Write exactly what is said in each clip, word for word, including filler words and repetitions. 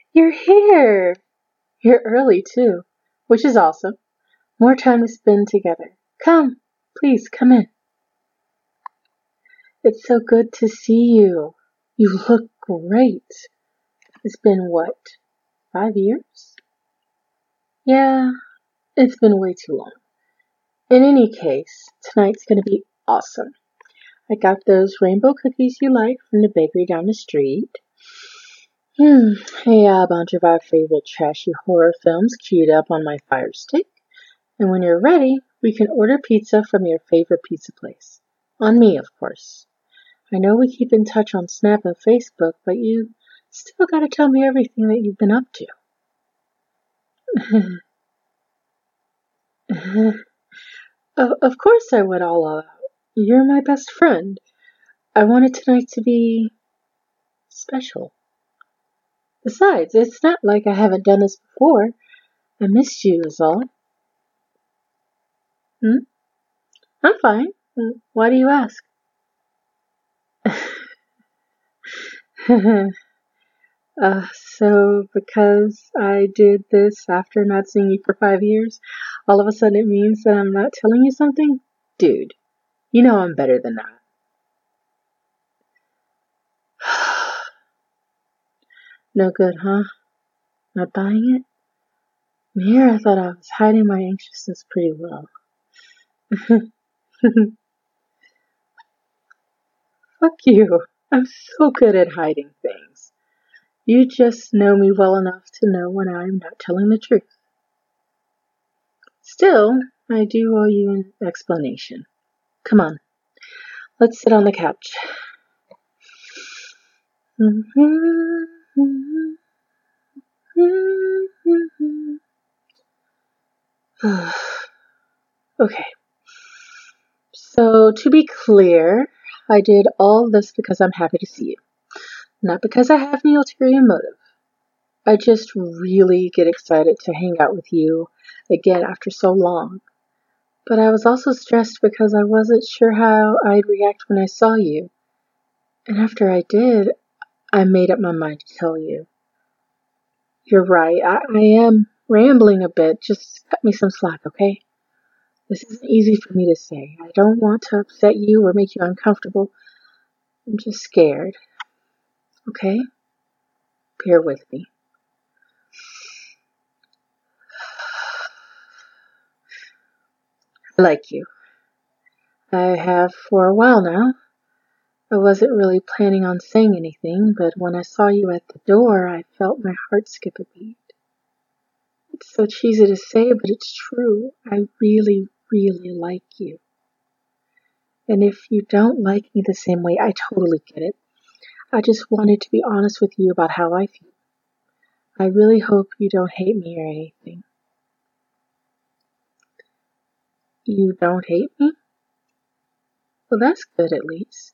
You're here! You're early, too, which is awesome. More time to spend together. Come, please, come in. It's so good to see you. You look great. It's been what, five years? Yeah, it's been way too long. In any case, tonight's gonna be awesome. I got those rainbow cookies you like from the bakery down the street. Hmm, I have a bunch of our favorite trashy horror films queued up on my Fire Stick. And when you're ready, we can order pizza from your favorite pizza place. On me, of course. I know we keep in touch on Snap and Facebook, but you still gotta tell me everything that you've been up to. of, of course I went all out. You're my best friend. I wanted tonight to be special. Besides, it's not like I haven't done this before. I missed you is all. Hmm? I'm fine. Why do you ask? uh, so, because I did this after not seeing you for five years, all of a sudden it means that I'm not telling you something? Dude, you know I'm better than that. No good, huh? Not buying it? Here I thought I was hiding my anxiousness pretty well. Fuck you. I'm so good at hiding things. You just know me well enough to know when I'm not telling the truth. Still, I do owe you an explanation. Come on, let's sit on the couch. Okay. So, to be clear, I did all this because I'm happy to see you. Not because I have any ulterior motive. I just really get excited to hang out with you again after so long. But I was also stressed because I wasn't sure how I'd react when I saw you. And after I did, I made up my mind to tell you. You're right, I, I am rambling a bit. Just cut me some slack, okay? This isn't easy for me to say. I don't want to upset you or make you uncomfortable. I'm just scared. Okay? Bear with me. I like you. I have for a while now. I wasn't really planning on saying anything, but when I saw you at the door, I felt my heart skip a beat. It's so cheesy to say, but it's true. I really, really like you. And if you don't like me the same way, I totally get it. I just wanted to be honest with you about how I feel. I really hope you don't hate me or anything. You don't hate me? Well, that's good at least.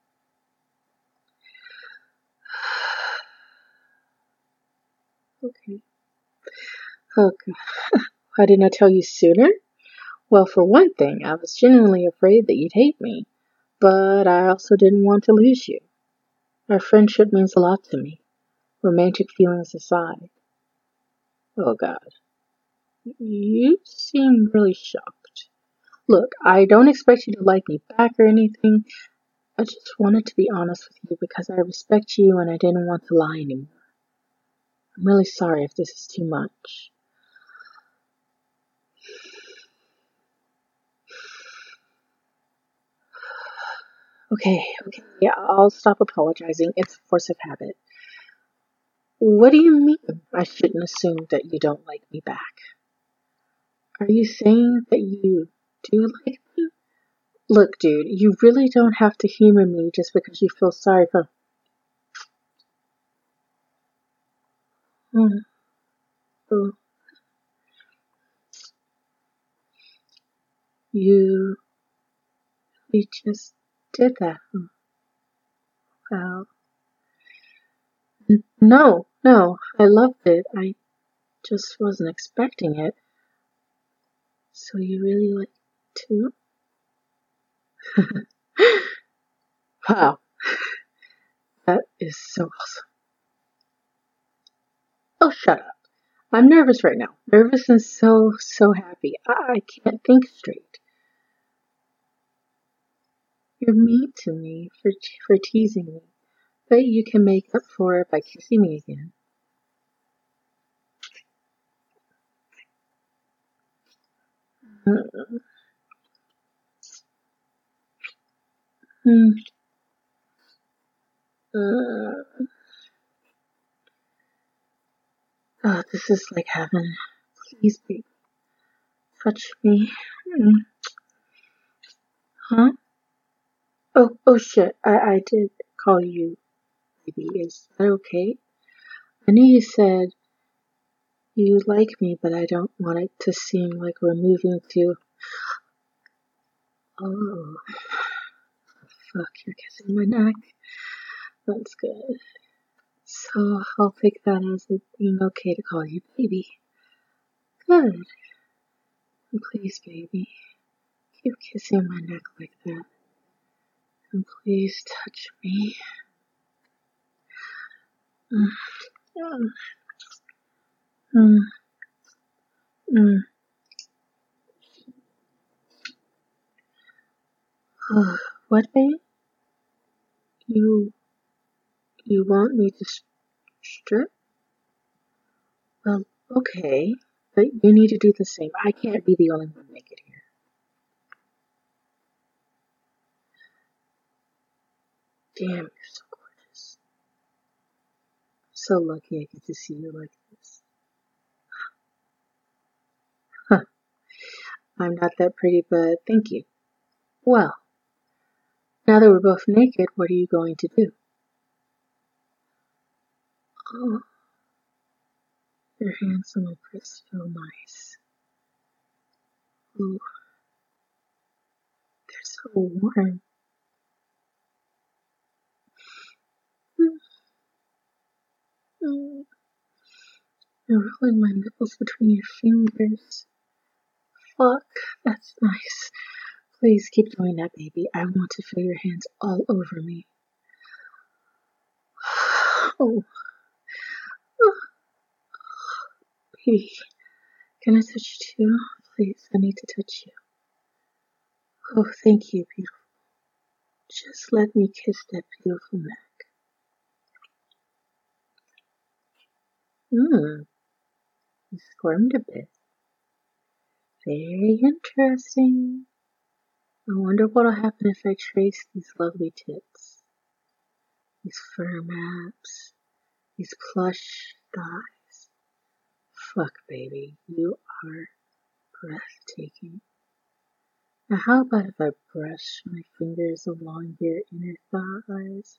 Okay. Oh, God. Why didn't I tell you sooner? Well, for one thing, I was genuinely afraid that you'd hate me, but I also didn't want to lose you. Our friendship means a lot to me, romantic feelings aside. Oh, God. You seem really shocked. Look, I don't expect you to like me back or anything. I just wanted to be honest with you because I respect you and I didn't want to lie anymore. I'm really sorry if this is too much. Okay, okay, yeah, I'll stop apologizing. It's a force of habit. What do you mean I shouldn't assume that you don't like me back? Are you saying that you do like me? Look, dude, you really don't have to humor me just because you feel sorry for... Hmm. Oh, you... you just did that, huh? Well... No, no, I loved it. I just wasn't expecting it. So you really like it too? Wow, that is so awesome. Oh, shut up. I'm nervous right now. Nervous and so, so happy. I, I can't think straight. You're mean to me for, for teasing me, but you can make up for it by kissing me again. Mm, mm, mm. Oh, this is like heaven. Please, baby, touch me. Mm. Huh? Oh, oh shit. I, I did call you baby. Is that okay? I knew you said you like me, but I don't want it to seem like we're moving to. Oh, fuck, you're kissing my neck. That's good. So I'll take that as it being okay to call you baby. Good. And please, baby, keep kissing my neck like that. And please touch me. Mm, mm, mm, mm. Oh, what, babe? You you want me to strip? Well, okay, but you need to do the same. I can't be the only one naked here. Damn, you're so gorgeous. I'm so lucky I get to see you like this. Huh, I'm not that pretty, but thank you. Well, now that we're both naked, what are you going to do? Oh, your hands on my breast feel nice. Ooh, they're so warm. Mm, mm. You're rolling my nipples between your fingers. Fuck, that's nice. Please keep doing that, baby. I want to feel your hands all over me. Oh, oh, baby, can I touch you too? Please, I need to touch you. Oh, thank you, beautiful. Just let me kiss that beautiful neck. Mmm, you squirmed a bit. Very interesting. I wonder what'll happen if I trace these lovely tits, these firm abs, these plush thighs. Fuck, baby, you are breathtaking. Now, how about if I brush my fingers along your inner thighs?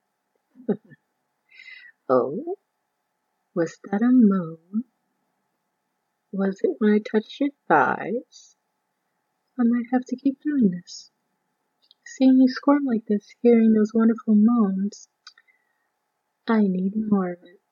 Oh, was that a moan? Was it when I touched your thighs? I might have to keep doing this. Seeing you squirm like this, hearing those wonderful moans, I need more of it.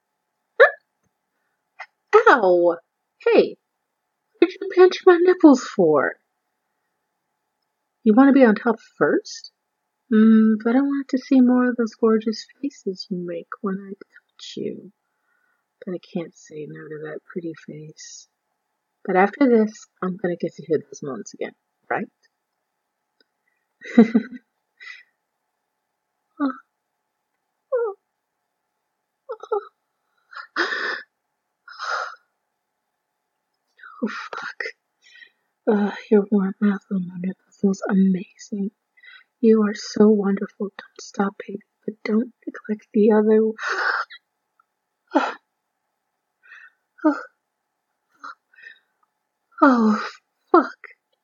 Ow! Hey, what did you pinch my nipples for? You want to be on top first? Mm, but I want to see more of those gorgeous faces you make when I touch you. But I can't say no to that pretty face. But after this, I'm gonna get to hear those moans again, right? oh, oh, oh. oh, fuck. Uh, your warm mouth on my nipple feels amazing. You are so wonderful. Don't stop, baby, but don't neglect the other. oh, oh, fuck.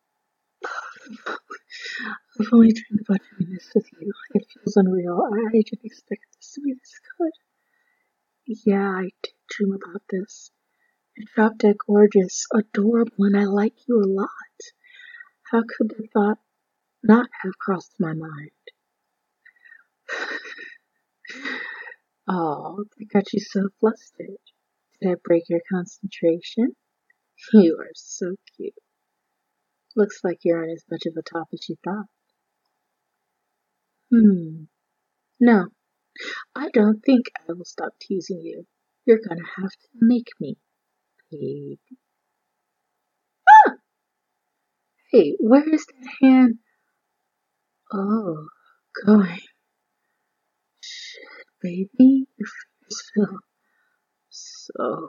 I've only dreamed about doing this with you. It feels unreal. I didn't expect this to be this good. Yeah, I did dream about this. You're drop dead gorgeous, adorable, and I like you a lot. How could the thought not have crossed my mind? Oh, I got you so flustered. Did I break your concentration? You are so cute. Looks like you're on as much of a top as you thought. Hmm. No, I don't think I will stop teasing you. You're gonna have to make me, baby. Ah! Hey, where is that hand? Oh, going. Shit, baby. Your fingers feel so,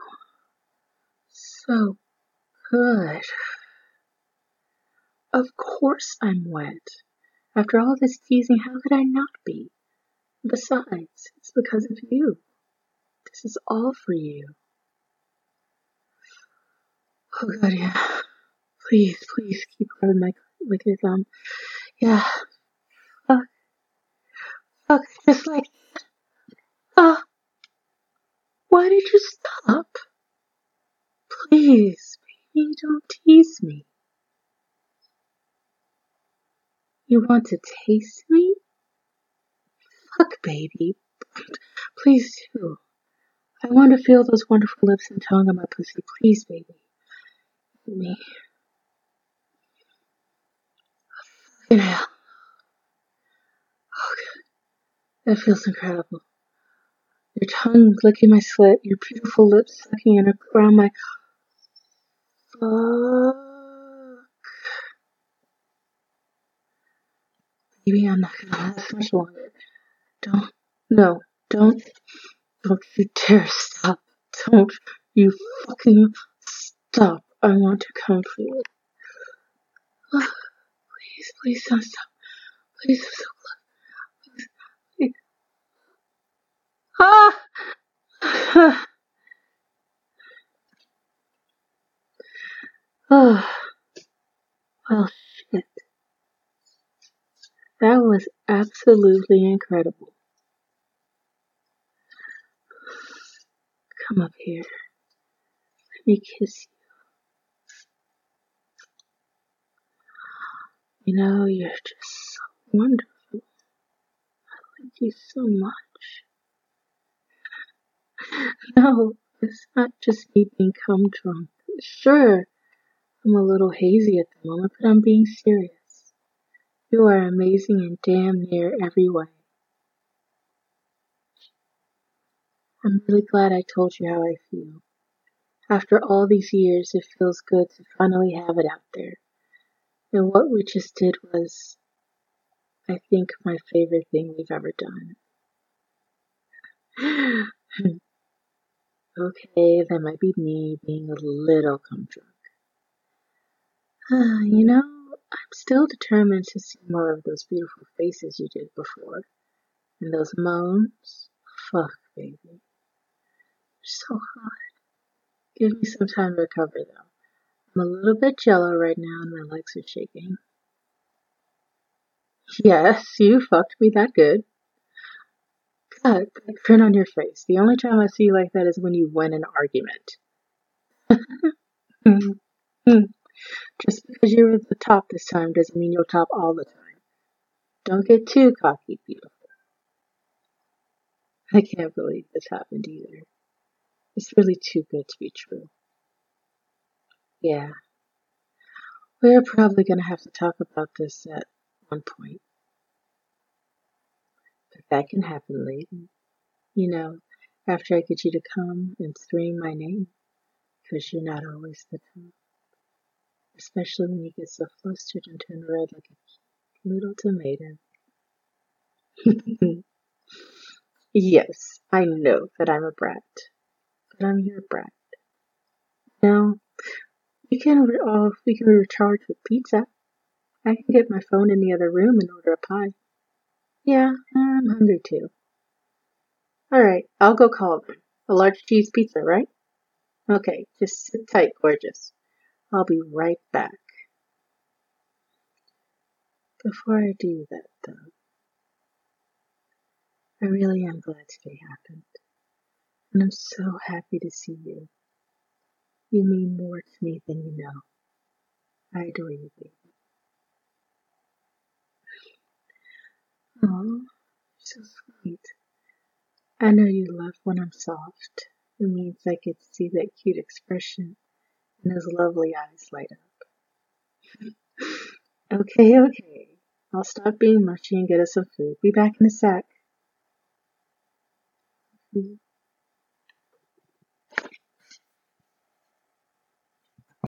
so good. Of course I'm wet. After all this teasing, how could I not be? Besides, it's because of you. This is all for you. Oh god, yeah. Please, please keep rubbing my with your thumb. Yeah. Fuck. Fuck. Just like. Ah. Uh, why did you stop? Please, baby, don't tease me. You want to taste me? Fuck, baby. Please do. I want to feel those wonderful lips and tongue on my pussy. Please, baby. Me. Fucking hell. Oh, God. That feels incredible. Your tongue licking my slit, your beautiful lips sucking in around my. Fuck. Baby, I'm not gonna last much longer. Don't. No. Don't. Don't you dare stop. Don't you fucking stop. I want to come for you. Oh, please, please don't stop. Please, I'm so close. Please. Ah! Oh, well, shit. That was absolutely incredible. Come up here. Let me kiss you. You know, you're just so wonderful. I like you so much. No, it's not just me being cum drunk. Sure, I'm a little hazy at the moment, but I'm being serious. You are amazing in damn near every way. I'm really glad I told you how I feel. After all these years, it feels good to finally have it out there. And what we just did was, I think, my favorite thing we've ever done. Okay, that might be me being a little cum drunk. Uh, you know, I'm still determined to see more of those beautiful faces you did before. And those moans. Fuck, baby. You're so hot. Give me some time to recover, though. I'm a little bit jello right now and my legs are shaking. Yes, you fucked me that good. God, that grin on your face. The only time I see you like that is when you win an argument. Just because you're at the top this time doesn't mean you'll top all the time. Don't get too cocky, beautiful. I can't believe this happened either. It's really too good to be true. Yeah. We're probably gonna have to talk about this at one point. But that can happen later. You know, after I get you to come and scream my name. Because you're not always the top. Especially when you get so flustered and turn red like a little tomato. Yes, I know that I'm a brat. But I'm your brat. Now, we can re- uh, we can recharge with pizza. I can get my phone in the other room and order a pie. Yeah, I'm hungry too. Alright, I'll go call them. A large cheese pizza, right? Okay, just sit tight, gorgeous. I'll be right back. Before I do that, though, I really am glad today happened. And I'm so happy to see you. You mean more to me than you know. I adore you, baby. Oh, so sweet. I know you love when I'm soft. It means I get to see that cute expression and those lovely eyes light up. Okay, okay. I'll stop being mushy and get us some food. Be back in a sec.